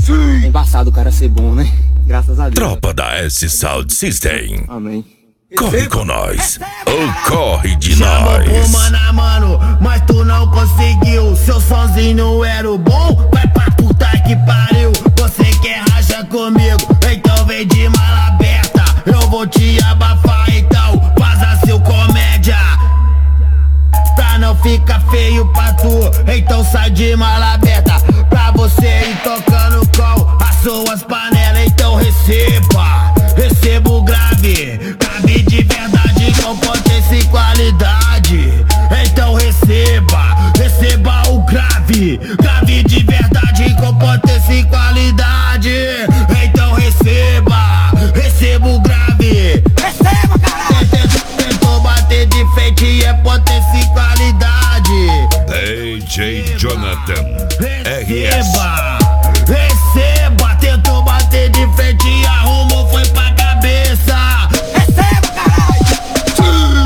É embaçado o cara ser bom, né? Graças a Deus. Tropa da S Sound System. Amém. Corre com nós, ou corre de Chamou pro nós. mano a mano, mas tu não conseguiu. Seu sonzinho era o bom, vai pra puta que pariu. Você quer racha comigo, então vem de mala aberta. Eu vou te abafar, então vaza seu comédia. Pra não ficar feio pra tu, então sai de mala aberta. Pra você ir tocando com as suas panelas, então receba. Recebo grave, grave de verdade com potência e qualidade. Então receba, receba o grave, grave de verdade com potência e qualidade. Então receba, receba o grave. Receba, caralho! Tentou bater de frente, é potência e qualidade. DJ Jonathan RS. Receba, receba, tentou bater de frente e arrumou, foi pra cabeça. Receba, caralho!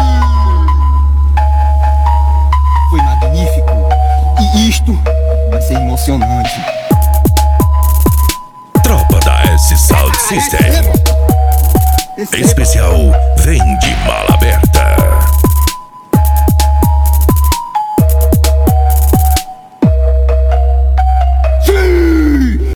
Foi magnífico. E isto vai ser emocionante. Tropa da S Sound System. Receba. Especial Vem